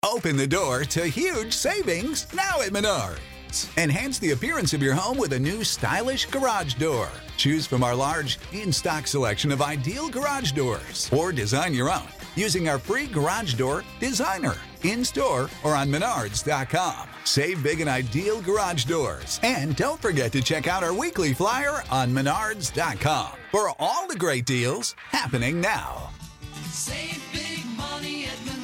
Open the door to huge savings now at Menards. Enhance the appearance of your home with a new stylish garage door. Choose from our large, in-stock selection of ideal garage doors, or design your own using our free Garage Door Designer, in-store or on Menards.com. Save big in ideal garage doors. And don't forget to check out our weekly flyer on Menards.com for all the great deals happening now. Save big money at Menards.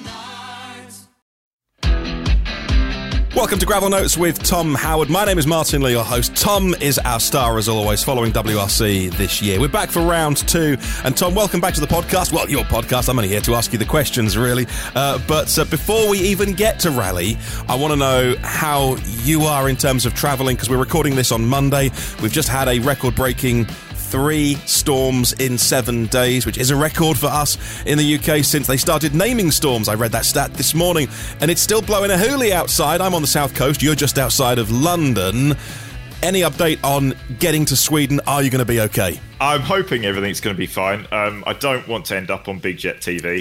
Welcome to Gravel Notes with Tom Howard. My name is Martin Lee, your host. Tom is our star, as always, following WRC this year. We're back for round 2. And Tom, welcome back to the podcast. Well, your podcast. I'm only here to ask you the questions, really. But before we even get to rally, I want to know how you are in terms of travelling, because we're recording this on Monday. We've just had a record-breaking 3 storms in 7 days, which is a record for us in the UK since they started naming storms. I read that stat this morning, and it's still blowing a hoolie outside. I'm on the south coast. You're just outside of London. Any update on getting to Sweden? Are you going to be okay? I'm hoping everything's going to be fine. I don't want to end up on Big Jet TV.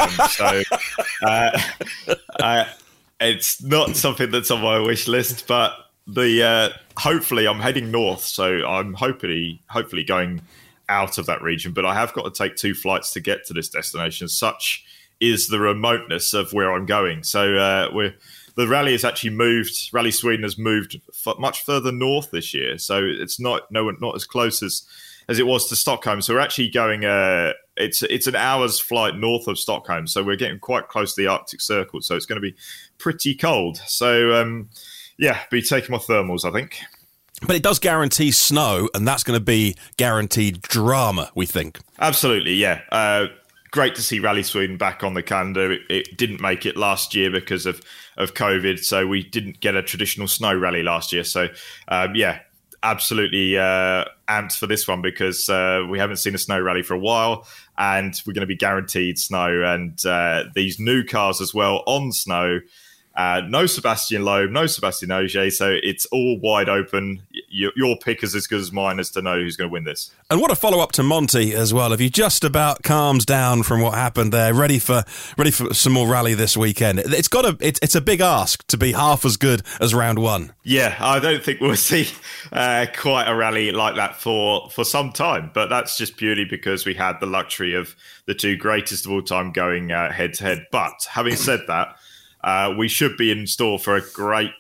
It's not something that's on my wish list, but hopefully I'm heading north, so I'm hopefully going out of that region. But I have got to take 2 flights to get to this destination. Such is the remoteness of where I'm going. So the rally has actually moved. Rally Sweden has moved much further north this year, so it's not as close as it was to Stockholm. So we're actually going. It's an hour's flight north of Stockholm, so we're getting quite close to the Arctic Circle. So it's going to be pretty cold. So. Be taking my thermals, I think. But it does guarantee snow, and that's going to be guaranteed drama, we think. Absolutely, yeah. Great to see Rally Sweden back on the calendar. It didn't make it last year because of COVID, so we didn't get a traditional snow rally last year. So, absolutely amped for this one because we haven't seen a snow rally for a while, and we're going to be guaranteed snow. And these new cars as well on snow. No Sebastian Loeb, no Sebastian Ogier, so it's all wide open. Your pick is as good as mine as to know who's going to win this. And what a follow-up to Monty as well. Have you just about calmed down from what happened there, ready for some more rally this weekend? It's a big ask to be half as good as round 1. Yeah, I don't think we'll see quite a rally like that for some time, but that's just purely because we had the luxury of the 2 greatest of all time going head-to-head. But having said that, we should be in store for a great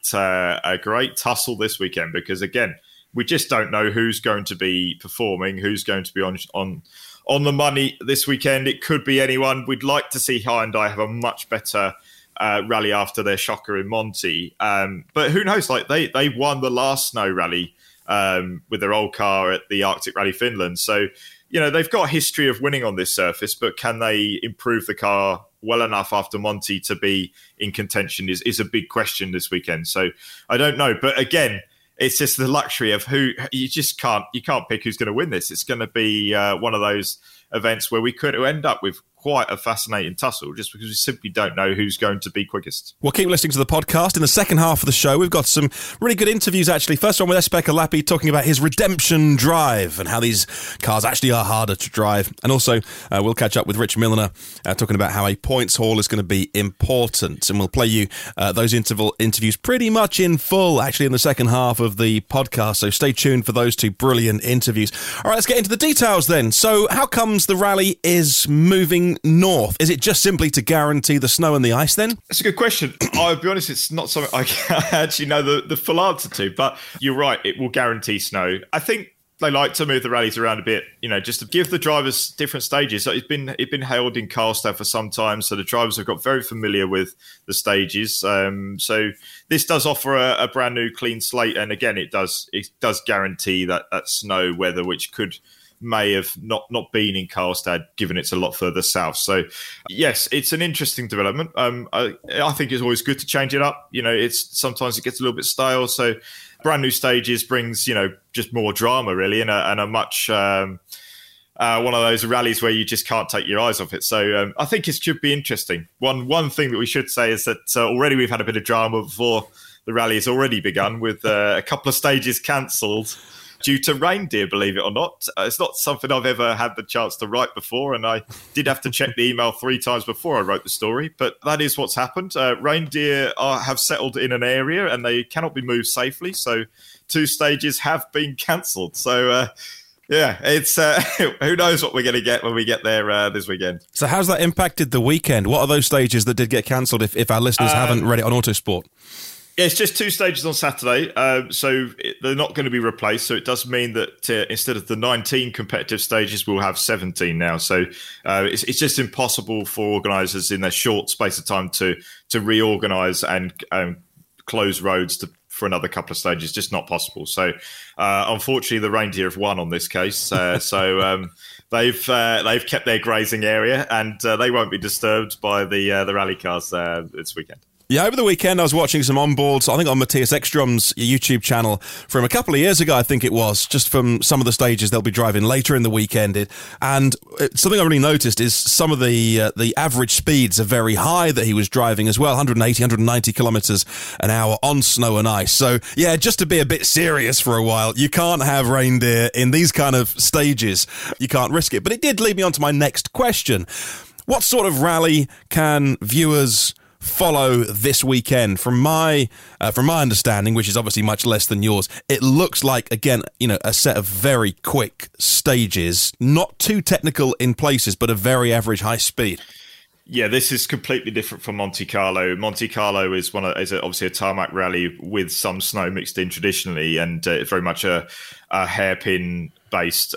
tussle this weekend because, again, we just don't know who's going to be performing, who's going to be on the money this weekend. It could be anyone. We'd like to see Hyundai have a much better rally after their shocker in Monty. But who knows? Like they won the last snow rally with their old car at the Arctic Rally Finland. So, they've got a history of winning on this surface, but can they improve the car well enough after Monty to be in contention is a big question this weekend. So I don't know. But again, it's just the luxury of who you can't pick who's going to win this. It's going to be one of those events where we could end up with quite a fascinating tussle just because we simply don't know who's going to be quickest. Well, keep listening to the podcast. In the second half of the show, we've got some really good interviews, actually. First one with S-Pekka Lappi talking about his redemption drive and how these cars actually are harder to drive. And also, we'll catch up with Rich Milner talking about how a points haul is going to be important. And we'll play you those interviews pretty much in full, actually, in the second half of the podcast. So stay tuned for those 2 brilliant interviews. All right, let's get into the details then. So how comes the rally is moving north? Is it just simply to guarantee the snow and the ice then? That's a good question. I'll be honest, it's not something I actually know the full answer to, but you're right, it will guarantee snow. I think they like to move the rallies around a bit, just to give the drivers different stages. So it's been held in Karlstad for some time, so the drivers have got very familiar with the stages. So this does offer a brand new clean slate, and again, it does guarantee that snow weather, which may have not been in Karlstad, given it's a lot further south. So, yes, it's an interesting development. I think it's always good to change it up. Sometimes it gets a little bit stale. So, brand new stages brings just more drama really, and a much one of those rallies where you just can't take your eyes off it. So, I think it should be interesting. One thing that we should say is that already we've had a bit of drama before the rally has already begun with a couple of stages cancelled due to reindeer, believe it or not. It's not something I've ever had the chance to write before, and I did have to check the email 3 times before I wrote the story, but that is what's happened. Reindeer have settled in an area and they cannot be moved safely, so 2 stages have been cancelled. So, yeah, it's who knows what we're going to get when we get there this weekend. So how's that impacted the weekend? What are those stages that did get cancelled if our listeners haven't read it on Autosport? Yeah, it's just 2 stages on Saturday, so they're not going to be replaced. So it does mean that instead of the 19 competitive stages, we'll have 17 now. So it's just impossible for organisers in their short space of time to reorganise and close roads for another couple of stages. Just not possible. So unfortunately, the reindeer have won on this case. So they've kept their grazing area, and they won't be disturbed by the rally cars this weekend. Yeah, over the weekend I was watching some onboards, I think on Matthias Ekstrom's YouTube channel from a couple of years ago, I think it was, just from some of the stages they'll be driving later in the weekend. And something I really noticed is some of the average speeds are very high that he was driving as well, 180, 190 kilometres an hour on snow and ice. So, yeah, just to be a bit serious for a while, you can't have reindeer in these kind of stages. You can't risk it. But it did lead me on to my next question. What sort of rally can viewers follow this weekend? From my understanding, which is obviously much less than yours, it looks like, again, a set of very quick stages, not too technical in places, but a very average high speed. Yeah, this is completely different from Monte Carlo. Monte Carlo is obviously a tarmac rally with some snow mixed in traditionally, and it's very much a hairpin based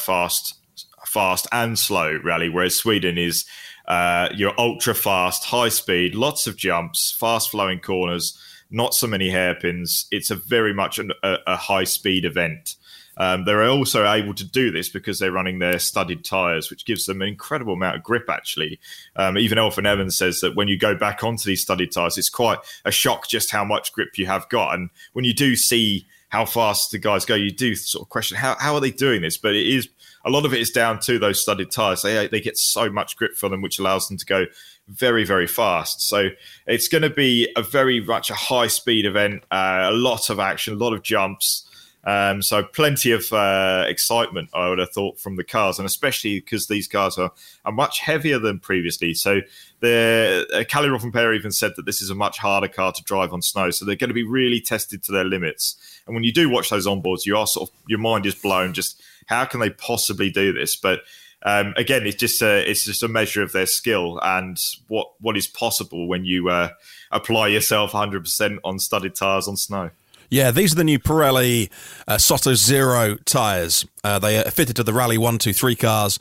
fast and slow rally, whereas Sweden is you're ultra fast, high speed, lots of jumps, fast flowing corners, not so many hairpins. It's a very much a high speed event. They're also able to do this because they're running their studded tyres, which gives them an incredible amount of grip, actually. Even Elfyn Evans says that when you go back onto these studded tyres, it's quite a shock just how much grip you have got. And when you do see how fast the guys go, you do sort of question, how are they doing this? But it is, a lot of it is down to those studded tyres. They get so much grip from them, which allows them to go very, very fast. So it's going to be a very much a high-speed event, a lot of action, a lot of jumps. So plenty of excitement, I would have thought, from the cars, and especially because these cars are much heavier than previously. So Kalle Rothenberg even said that this is a much harder car to drive on snow. So they're going to be really tested to their limits. And when you do watch those onboards, you are sort of, your mind is blown. Just how can they possibly do this? But again, it's just a measure of their skill and what is possible when you apply yourself 100% on studded tyres on snow. Yeah, these are the new Pirelli Soto Zero tyres. They are fitted to the Rally 1, 2, 3 cars.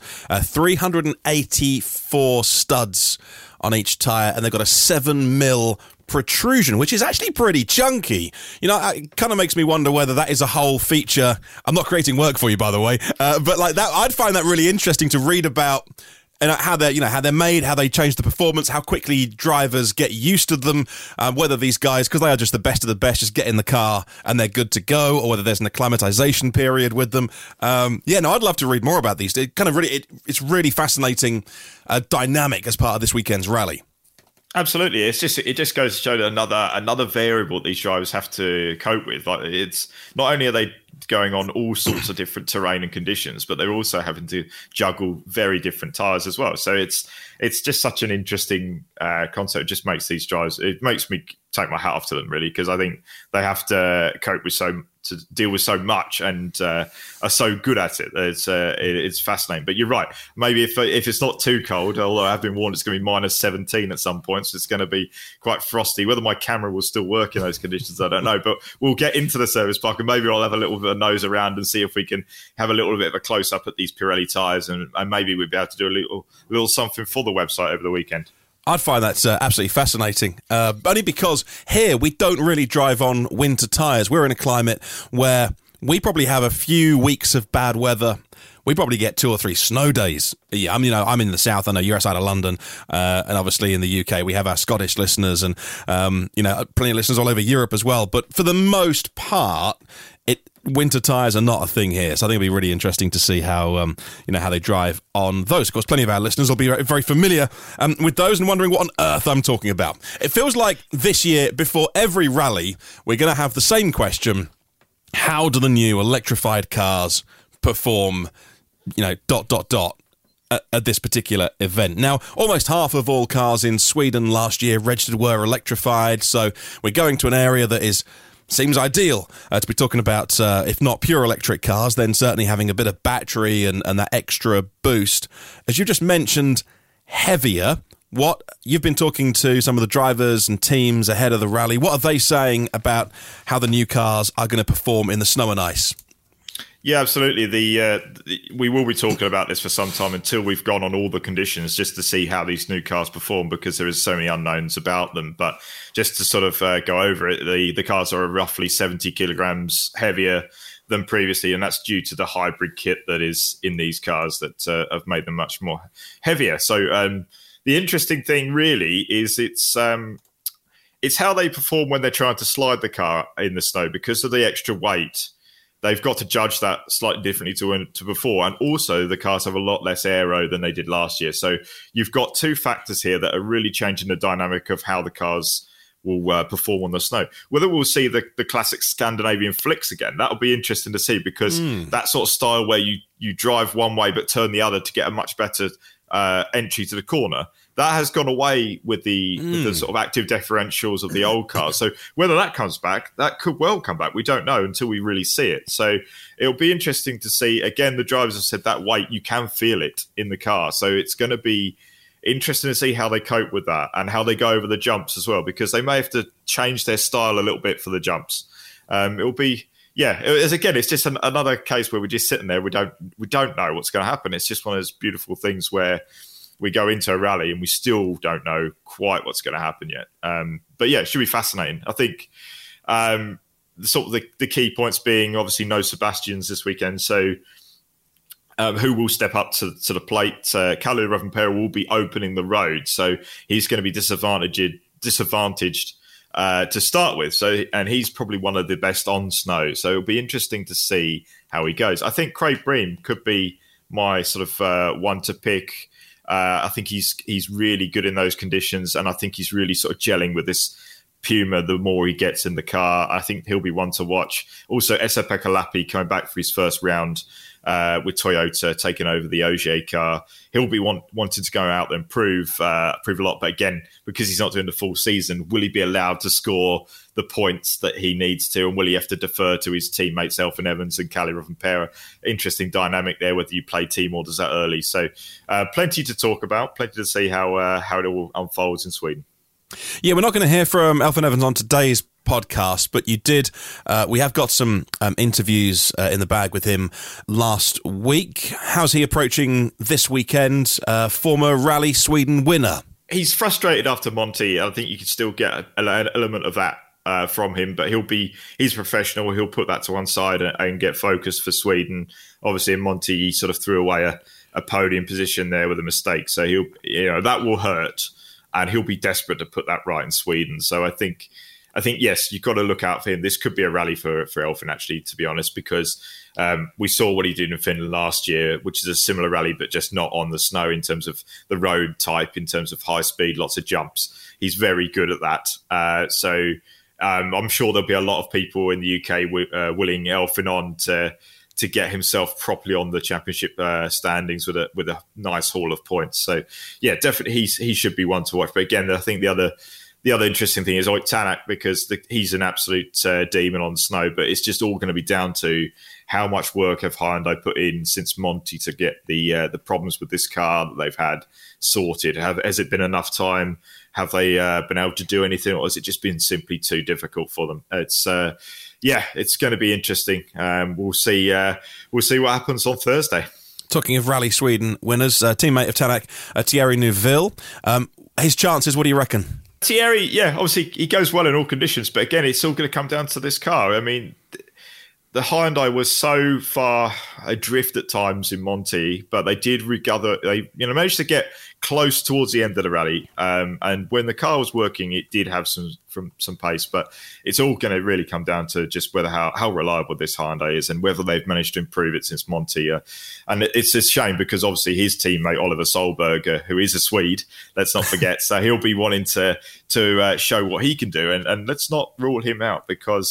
384 studs on each tyre, and they've got a 7mm protrusion, which is actually pretty chunky. It kind of makes me wonder whether that is a whole feature. I'm not creating work for you, by the way, but like that, I'd find that really interesting to read about. And how they're made, how they change the performance, how quickly drivers get used to them, whether these guys, because they are just the best of the best, just get in the car and they're good to go, or whether there's an acclimatization period with them. I'd love to read more about these. It kind of it's really fascinating dynamic as part of this weekend's rally. Absolutely, it just goes to show that another variable these drivers have to cope with. Like, it's not only are they going on all sorts of different terrain and conditions, but they're also having to juggle very different tyres as well. So it's just such an interesting concept. It just makes these drivers, it makes me take my hat off to them, really, because I think they have to cope with to deal with so much and are so good at it. It's fascinating. But you're right. Maybe if it's not too cold, although I have been warned it's going to be -17 at some points, so it's going to be quite frosty. Whether my camera will still work in those conditions, I don't know. But we'll get into the service park and maybe I'll have a little bit of a nose around and see if we can have a little bit of a close up at these Pirelli tyres, and maybe we'll be able to do a little something for the website over the weekend. I'd find that absolutely fascinating, only because here we don't really drive on winter tyres. We're in a climate where we probably have a few weeks of bad weather. We probably get 2 or 3 snow days. Yeah, I'm in the south. I know you're outside of London, and obviously in the UK we have our Scottish listeners, and plenty of listeners all over Europe as well. But for the most part, winter tyres are not a thing here, so I think it'll be really interesting to see how how they drive on those. Of course, plenty of our listeners will be very familiar with those and wondering what on earth I'm talking about. It feels like this year, before every rally, we're going to have the same question: how do the new electrified cars perform, at this particular event. Now, almost half of all cars in Sweden last year registered were electrified, so we're going to an area that seems ideal to be talking about, if not pure electric cars, then certainly having a bit of battery and that extra boost. As you just mentioned, heavier. What you've been talking to some of the drivers and teams ahead of the rally. What are they saying about how the new cars are going to perform in the snow and ice? Yeah, absolutely. We will be talking about this for some time until we've gone on all the conditions, just to see how these new cars perform, because there is so many unknowns about them. But just to sort of go over it, the cars are roughly 70 kilograms heavier than previously, and that's due to the hybrid kit that is in these cars that have made them much more heavier. So the interesting thing really is it's how they perform when they're trying to slide the car in the snow. Because of the extra weight, they've got to judge that slightly differently to before. And also, the cars have a lot less aero than they did last year. So you've got two factors here that are really changing the dynamic of how the cars will perform on the snow. Whether we'll see the classic Scandinavian flicks again, that'll be interesting to see, because that sort of style where you drive one way but turn the other to get a much better entry to the corner, that has gone away with the sort of active differentials of the old cars. So whether that comes back, that could well come back. We don't know until we really see it. So it'll be interesting to see. Again, the drivers have said that weight, you can feel it in the car. So it's going to be interesting to see how they cope with that and how they go over the jumps as well, because they may have to change their style a little bit for the jumps. It'll be... Yeah, it's just another case where we're just sitting there. We don't know what's going to happen. It's just one of those beautiful things where we go into a rally and we still don't know quite what's going to happen yet. But yeah, it should be fascinating. I think the key points being obviously no Sebastians this weekend. So who will step up to the plate? Kalle Rovanperä will be opening the road, so he's going to be disadvantaged to start with. So, and he's probably one of the best on snow. So it'll be interesting to see how he goes. I think Craig Breen could be my sort of one to pick. I think he's really good in those conditions, and I think he's really sort of gelling with this Puma the more he gets in the car. I think he'll be one to watch. Also, Esa-Pekka Lappi coming back for his first round with Toyota, taking over the Ogier car. He'll be wanting to go out and prove a lot. But again, because he's not doing the full season, will he be allowed to score the points that he needs to? And will he have to defer to his teammates, Elfyn Evans and Kalle Rovanperä? Interesting dynamic there, whether you play team orders that early. So plenty to talk about, plenty to see how it all unfolds in Sweden. Yeah, we're not going to hear from Elfyn Evans on today's podcast, but you did. We have got some interviews in the bag with him last week. How's he approaching this weekend? Former Rally Sweden winner. He's frustrated after Monty. I think you can still get an element of that from him, but he's professional. He'll put that to one side and get focused for Sweden. Obviously, in Monty, he sort of threw away a podium position there with a mistake, so that will hurt. And he'll be desperate to put that right in Sweden. So I think yes, you've got to look out for him. This could be a rally for Elfyn, actually, to be honest, because we saw what he did in Finland last year, which is a similar rally, but just not on the snow in terms of the road type, in terms of high speed, lots of jumps. He's very good at that. So I'm sure there'll be a lot of people in the UK willing Elfyn on to get himself properly on the championship standings with a nice haul of points. So yeah, definitely he should be one to watch. But again, I think the other interesting thing is Ott Tänak, because he's an absolute demon on snow. But it's just all going to be down to how much work have Hyundai put in since Monty to get the problems with this car that they've had sorted. Has it been enough time? Have they been able to do anything, or has it just been simply too difficult for them? It's going to be interesting. We'll see what happens on Thursday. Talking of Rally Sweden winners, teammate of Tänak, Thierry Neuville. His chances, what do you reckon? Thierry, yeah, obviously he goes well in all conditions, but again, it's all going to come down to this car. I mean, the Hyundai was so far adrift at times in Monty, but they did recover. They managed to get close towards the end of the rally, and when the car was working, it did have some pace. But it's all going to really come down to just how reliable this Hyundai is, and whether they've managed to improve it since Monty. And it's a shame, because obviously his teammate Oliver Solberg, who is a Swede, let's not forget, so he'll be wanting to show what he can do, and let's not rule him out, because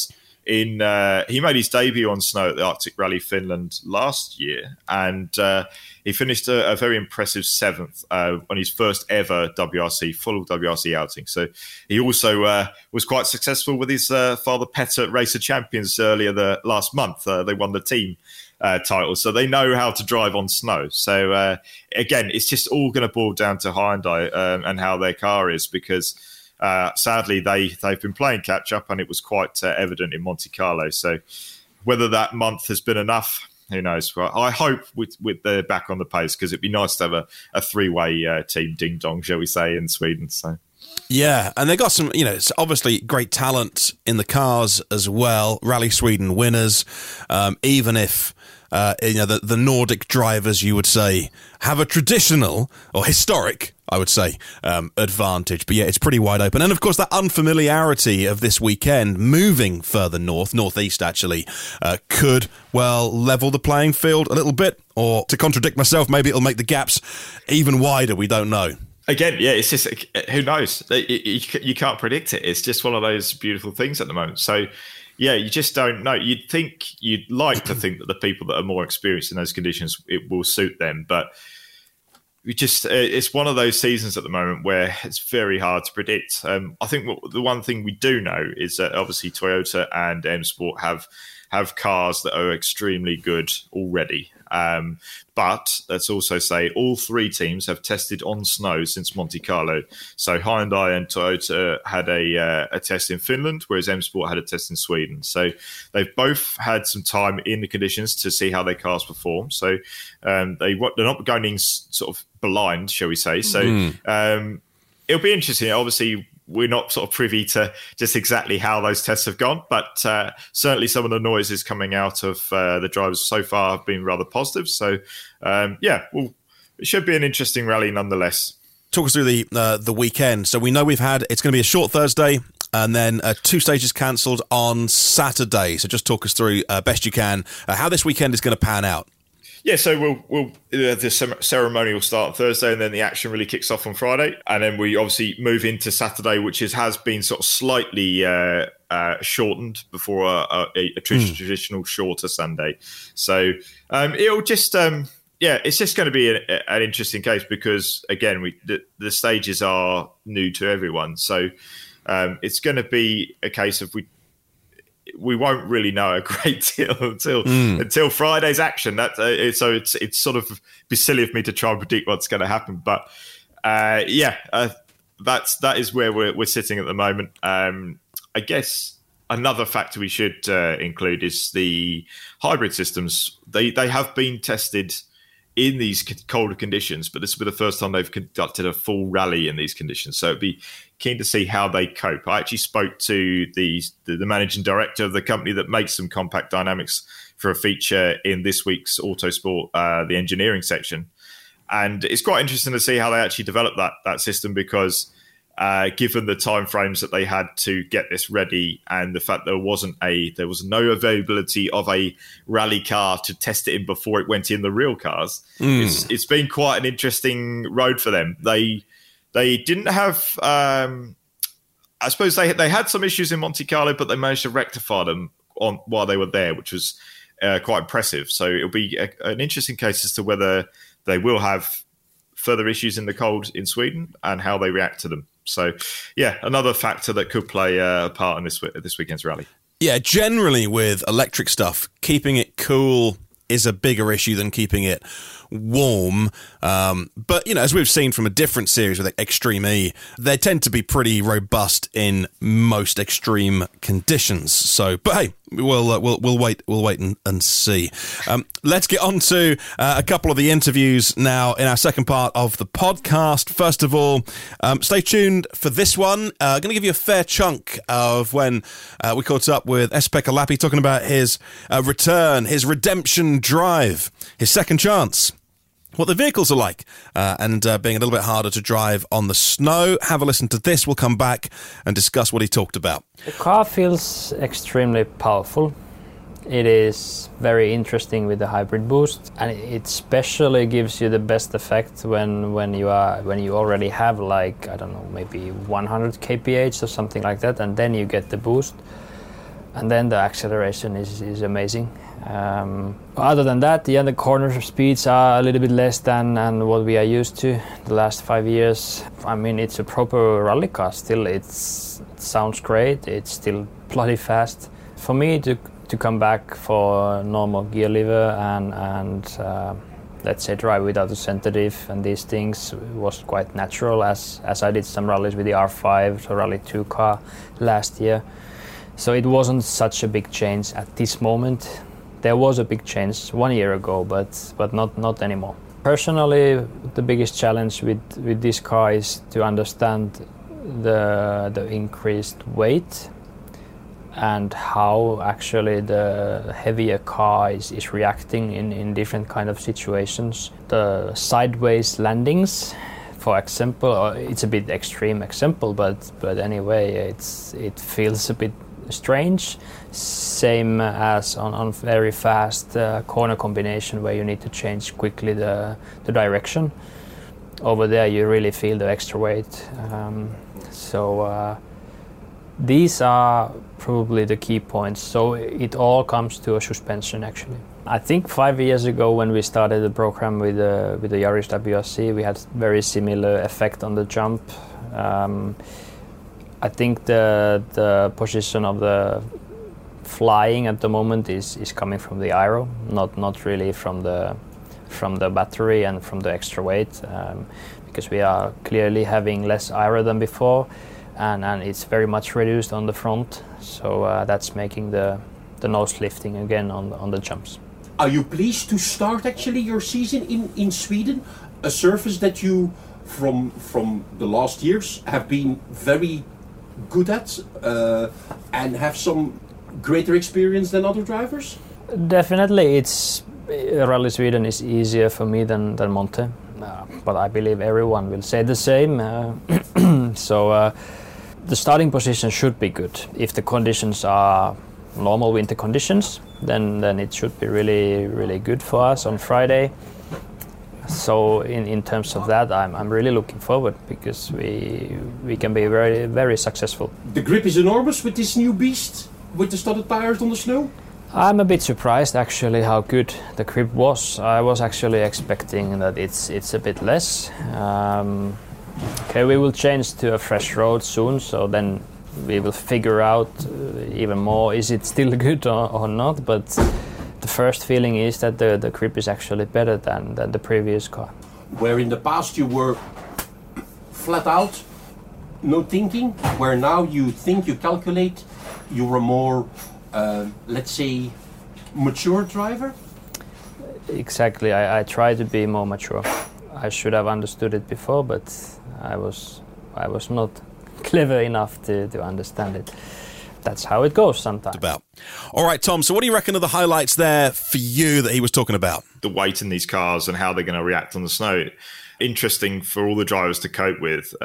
he made his debut on snow at the Arctic Rally Finland last year, and he finished a very impressive 7th on his first ever full WRC outing. So he also was quite successful with his father Petter Racer Champions earlier last month. They won the team title, so they know how to drive on snow. So again, it's just all going to boil down to Hyundai and how their car is, because sadly they've been playing catch up, and it was quite evident in Monte Carlo. So whether that month has been enough, who knows? Well, I hope with they're back on the pace, because it'd be nice to have a three-way team ding dong, shall we say, in Sweden. So. Yeah, and they got some, it's obviously great talent in the cars as well. Rally Sweden winners, even if the Nordic drivers, you would say, have a traditional or historic, I would say, advantage. But yeah, it's pretty wide open. And of course, that unfamiliarity of this weekend, moving further northeast actually, could, level the playing field a little bit. Or to contradict myself, maybe it'll make the gaps even wider. We don't know. Again, yeah, it's just, who knows? You can't predict it. It's just one of those beautiful things at the moment. So, yeah, you just don't know. You'd like to think that the people that are more experienced in those conditions, it will suit them. But it's one of those seasons at the moment where it's very hard to predict. I think the one thing we do know is that obviously Toyota and M Sport have cars that are extremely good already. But let's also say all three teams have tested on snow since Monte Carlo. So Hyundai and Toyota had a test in Finland, whereas M Sport had a test in Sweden. So they've both had some time in the conditions to see how their cars perform. So they're not going in sort of blind, shall we say. So it'll be interesting. Obviously, we're not sort of privy to just exactly how those tests have gone, but certainly some of the noises coming out of the drivers so far have been rather positive. So, it should be an interesting rally nonetheless. Talk us through the weekend. So we know it's going to be a short Thursday, and then 2 stages cancelled on Saturday. So just talk us through best you can how this weekend is going to pan out. Yeah, so the ceremony will start on Thursday, and then the action really kicks off on Friday, and then we obviously move into Saturday, which has been sort of slightly shortened before a traditional shorter Sunday. So it'll just it's just going to be an interesting case, because again the stages are new to everyone, so it's going to be a case of we won't really know a great deal until Friday's action. So it's sort of be silly of me to try and predict what's going to happen. But that is where we're sitting at the moment. I guess another factor we should include is the hybrid systems. They have been tested in these colder conditions, but this will be the first time they've conducted a full rally in these conditions. So it'd be keen to see how they cope. I actually spoke to the managing director of the company that makes them, Compact Dynamics, for a feature in this week's Autosport, the engineering section. And it's quite interesting to see how they actually develop that system, because given the timeframes that they had to get this ready, and the fact there was no availability of a rally car to test it in before it went in the real cars, it's been quite an interesting road for them. They didn't have, I suppose they had some issues in Monte Carlo, but they managed to rectify them while they were there, which was quite impressive. So it'll be an interesting case as to whether they will have further issues in the cold in Sweden and how they react to them. So, yeah, another factor that could play a part in this weekend's rally. Yeah, generally with electric stuff, keeping it cool is a bigger issue than keeping it warm. But, as we've seen from a different series with Extreme E, they tend to be pretty robust in most extreme conditions. So, but hey, we'll wait and see. Let's get on to a couple of the interviews now in our second part of the podcast. First of all, stay tuned for this one. Going to give you a fair chunk of when we caught up with S-Pekka Lappi talking about his return, his redemption drive, his second chance, what the vehicles are like, and being a little bit harder to drive on the snow. Have a listen to this. We'll come back and discuss what he talked about. The car feels extremely powerful. It is very interesting with the hybrid boost, and it especially gives you the best effect when you already have, like, I don't know, maybe 100 kph or something like that, and then you get the boost. and then the acceleration is amazing. Other than that, the corner speeds are a little bit less than what we are used to the last 5 years. I mean, it's a proper rally car still. It sounds great. It's still bloody fast. For me to come back for normal gear lever and let's say drive without a center diff and these things was quite natural as I did some rallies with the R5, the Rally 2 car last year. So it wasn't such a big change at this moment. There was a big change 1 year ago, but not anymore. Personally, the biggest challenge with this car is to understand the increased weight and how actually the heavier car is reacting in different kind of situations. The sideways landings, for example, it's a bit extreme example, but anyway, it feels a bit strange. Same as on very fast corner combination where you need to change quickly the direction. Over there you really feel the extra weight. These are probably the key points. So it all comes to a suspension actually. I think 5 years ago when we started the program with the Yaris WRC, we had very similar effect on the jump. I think the position of the flying at the moment is coming from the aero, not really from the battery and from the extra weight, because we are clearly having less aero than before, and it's very much reduced on the front. So that's making the nose lifting again on the jumps. Are you pleased to start actually your season in Sweden, a surface that you from the last years have been very good at and have some greater experience than other drivers? Definitely, Rally Sweden is easier for me than Monte, but I believe everyone will say the same. So the starting position should be good. If the conditions are normal winter conditions, then it should be really, really good for us on Friday. So in terms of that, I'm really looking forward because we can be very, very successful. The grip is enormous with this new beast, with the studded tires on the snow. I'm a bit surprised actually how good the grip was. I was actually expecting that it's a bit less. Okay, we will change to a fresh road soon, so then we will figure out even more, is it still good or not, but the first feeling is that the grip is actually better than the previous car. Where in the past you were flat out, no thinking, where now you think, you calculate, you're a more, let's say, mature driver? Exactly, I try to be more mature. I should have understood it before, but I was not clever enough to understand it. That's how it goes sometimes. All right, Tom, so what do you reckon are the highlights there for you that he was talking about? The weight in these cars and how they're going to react on the snow. Interesting for all the drivers to cope with.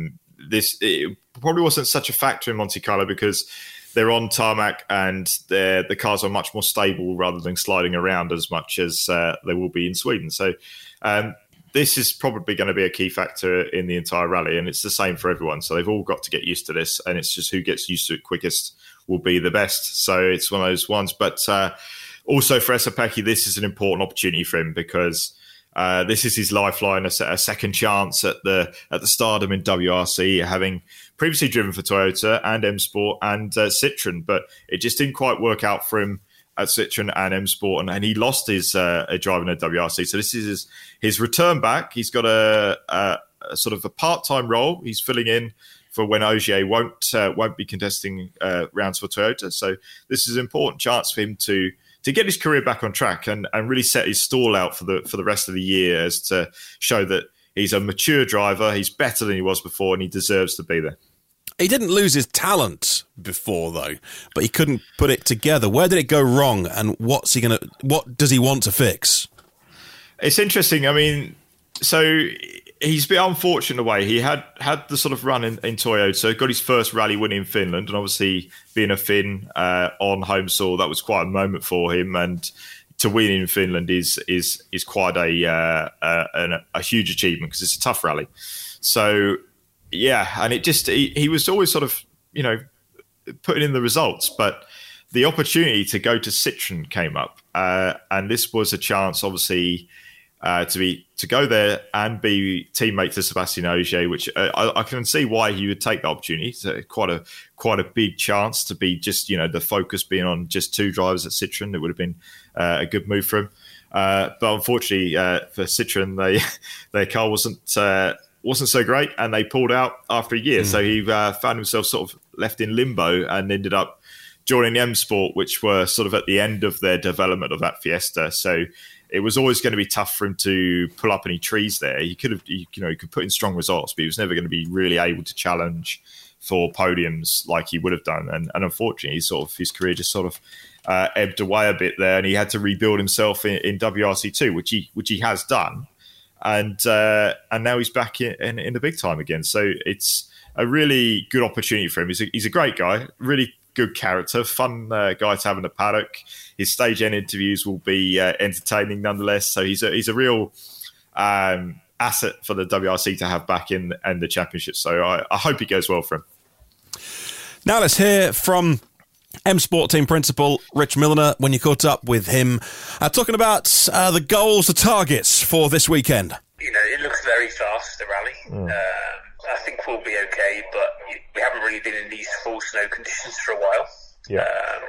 It probably wasn't such a factor in Monte Carlo because they're on tarmac and the cars are much more stable rather than sliding around as much as they will be in Sweden. So this is probably going to be a key factor in the entire rally, and it's the same for everyone. So they've all got to get used to this, and it's just who gets used to it quickest will be the best. So it's one of those ones. But also for Esapekki, this is an important opportunity for him because this is his lifeline, a second chance at the stardom in WRC, having previously driven for Toyota and M Sport and Citroen, but it just didn't quite work out for him at Citroen and M Sport, and he lost his driving at WRC. So this is his return back. He's got a sort of a part-time role. He's filling in for when Ogier won't be contesting rounds for Toyota. So this is an important chance for him to get his career back on track and really set his stall out for the rest of the year, as to show that he's a mature driver. He's better than he was before, and he deserves to be there. He didn't lose his talent before, though, but he couldn't put it together. Where did it go wrong, and what does he want to fix? It's interesting. I mean, so he's a bit unfortunate in a way. He had the sort of run in Toyota, so got his first rally win in Finland, and obviously being a Finn on home soil, that was quite a moment for him. And to win in Finland is quite a huge achievement because it's a tough rally. So. Yeah, and he was always sort of, putting in the results, but the opportunity to go to Citroën came up, and this was a chance, obviously, to go there and be teammate to Sébastien Ogier, which I can see why he would take the opportunity. It's quite a big chance to be just, the focus being on just two drivers at Citroën. It would have been a good move for him. But unfortunately for Citroën, their car wasn't so great, and they pulled out after a year. So he found himself sort of left in limbo and ended up joining M Sport, which were sort of at the end of their development of that Fiesta. So it was always going to be tough for him to pull up any trees there. He could put in strong results, but he was never going to be really able to challenge for podiums like he would have done. And unfortunately, his career just sort of ebbed away a bit there, and he had to rebuild himself in WRC2, which he has done. And now he's back in the big time again. So it's a really good opportunity for him. He's a great guy, really good character, fun guy to have in the paddock. His stage end interviews will be entertaining nonetheless. So he's a real asset for the WRC to have back in the championship. So I hope it goes well for him. Now let's hear from M Sport team principal Rich Milner when you caught up with him, talking about the goals, the targets for this weekend. It looks very fast, the rally. I think we'll be okay, but we haven't really been in these full snow conditions for a while. Yeah.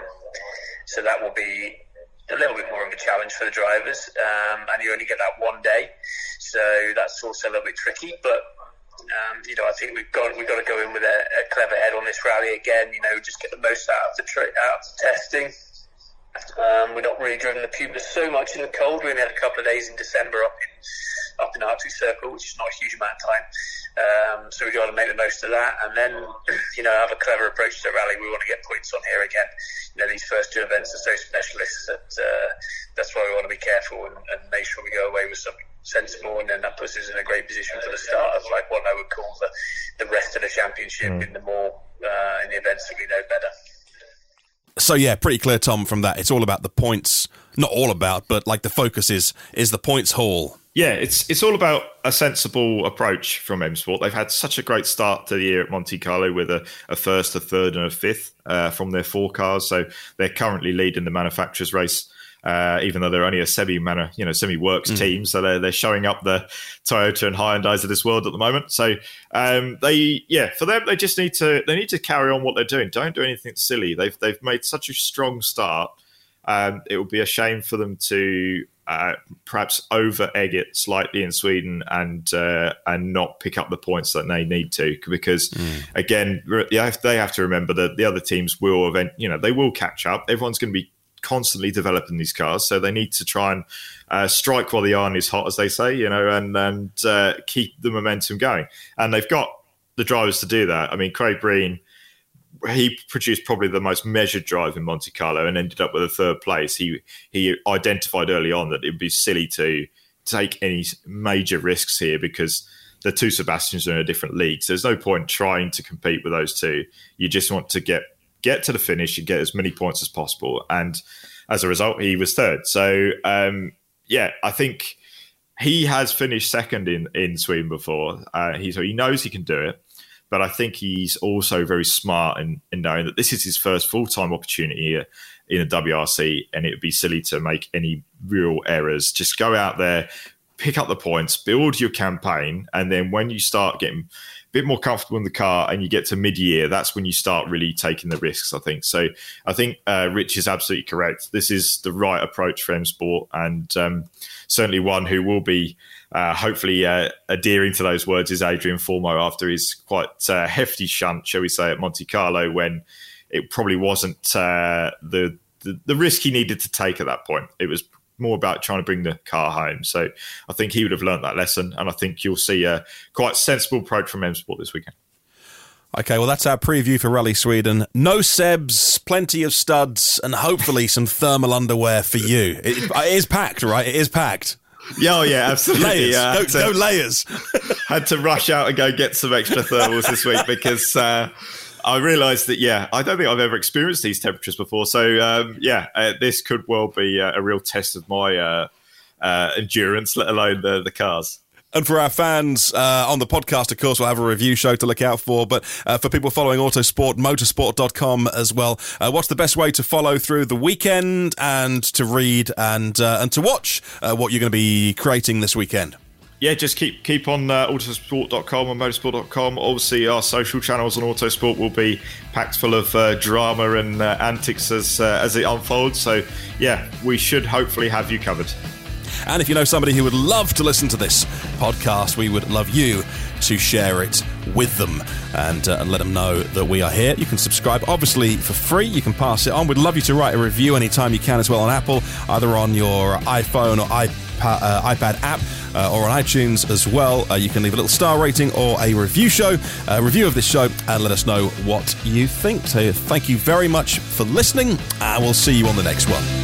So that will be a little bit more of a challenge for the drivers, and you only get that one day, so that's also a little bit tricky. But I think we've got to go in with a clever head on this rally again. Just get the most out of the testing. We're not really driven the Puma so much in the cold. We only had a couple of days in December up in Arctic Circle, which is not a huge amount of time. So we've got to make the most of that, and then have a clever approach to the rally. We want to get points on here again. These first two events are so specialist that that's why we want to be careful and make sure we go away with something sensible, and then that puts us in a great position for the start of what I would call the rest of the championship in the events that we know better. So yeah, pretty clear, Tom, from that. It's all about the points. Not all about, but like the focus is the points haul. Yeah, it's all about a sensible approach from M Sport. They've had such a great start to the year at Monte Carlo with a first, a third, and a fifth from their 4 cars. So they're currently leading the manufacturers' race, even though they're only a semi-works team. So they're showing up the Toyota and Hyundais of this world at the moment. So for them, they just need to carry on what they're doing. Don't do anything silly. They've made such a strong start. It would be a shame for them to perhaps over-egg it slightly in Sweden and not pick up the points that they need to, because again, they have to remember that the other teams will they will catch up. Everyone's going to be constantly developing these cars, so they need to try and strike while the iron is hot, as they say, and keep the momentum going. And they've got the drivers to do that. I mean, Craig Breen, he produced probably the most measured drive in Monte Carlo and ended up with a 3rd place. He identified early on that it would be silly to take any major risks here because the two Sebastians are in a different league. So there's no point trying to compete with those two. You just want to get to the finish and get as many points as possible. And as a result, he was 3rd. So, I think he has finished 2nd in Sweden before. He knows he can do it. But I think he's also very smart in knowing that this is his first full-time opportunity in a WRC, and it would be silly to make any real errors. Just go out there, pick up the points, build your campaign, and then when you start getting a bit more comfortable in the car and you get to mid-year, that's when you start really taking the risks, I think. So I think Rich is absolutely correct. This is the right approach for M Sport, and certainly one who will be hopefully adhering to those words is Adrian Formeau after his quite hefty shunt, shall we say, at Monte Carlo, when it probably wasn't the risk he needed to take at that point. It was more about trying to bring the car home. So I think he would have learnt that lesson, and I think you'll see a quite sensible approach from M Sport this weekend. Okay, well, that's our preview for Rally Sweden. No Sebs, plenty of studs, and hopefully some thermal underwear for you. It is packed, right? It is packed. Yeah, absolutely. Layers. Go layers. Had to rush out and go get some extra thermals this week because I realised that, I don't think I've ever experienced these temperatures before. So, this could well be a real test of my endurance, let alone the cars. And for our fans on the podcast, of course, we'll have a review show to look out for. But for people following Autosport, motorsport.com as well, what's the best way to follow through the weekend and to read and to watch what you're going to be creating this weekend? Yeah, just keep on autosport.com and motorsport.com. Obviously, our social channels on Autosport will be packed full of drama and antics as it unfolds. So, yeah, we should hopefully have you covered. And if you know somebody who would love to listen to this podcast, we would love you to share it with them and let them know that we are here. You can subscribe, obviously, for free. You can pass it on. We'd love you to write a review anytime you can as well on Apple, either on your iPhone or iPad app or on iTunes as well. You can leave a little star rating or a review of this show and let us know what you think. So thank you very much for listening, and we'll see you on the next one.